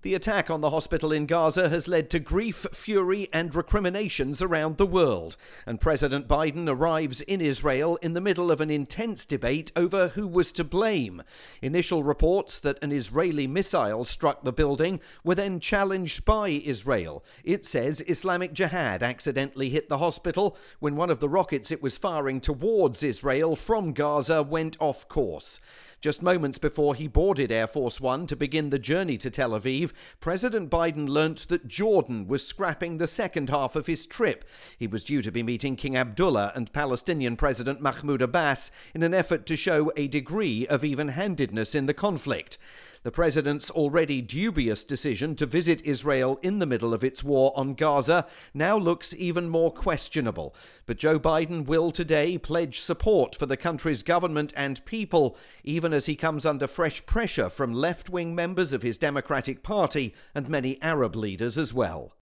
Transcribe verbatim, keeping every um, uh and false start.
The attack on the hospital in Gaza has led to grief, fury, and recriminations around the world, and President Biden arrives in Israel in the middle of an intense debate over who was to blame. Initial reports that an Israeli missile struck the building were then challenged by Israel. It says Islamic Jihad accidentally hit the hospital when one of the rockets it was firing towards Israel from Gaza went off course. Just moments before he boarded Air Force One to begin the journey to Tel Aviv, President Biden learnt that Jordan was scrapping the second half of his trip. He was due to be meeting King Abdullah and Palestinian President Mahmoud Abbas in an effort to show a degree of even-handedness in the conflict. The president's already dubious decision to visit Israel in the middle of its war on Gaza now looks even more questionable. But Joe Biden will today pledge support for the country's government and people, even as he comes under fresh pressure from left-wing members of his Democratic Party and many Arab leaders as well.